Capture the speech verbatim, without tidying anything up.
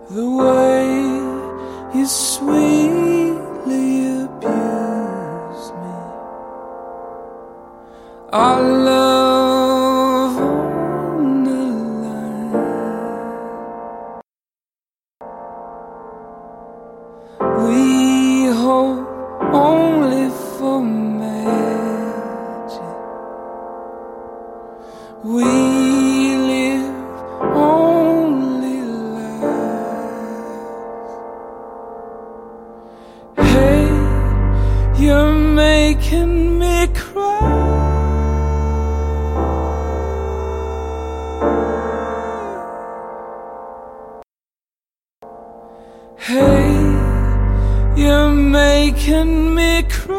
the way you sweetly abuse me. Our love on the line. We hope only for magic. We live only lies. Hey, you're making me cry. Hey, you're making me cry.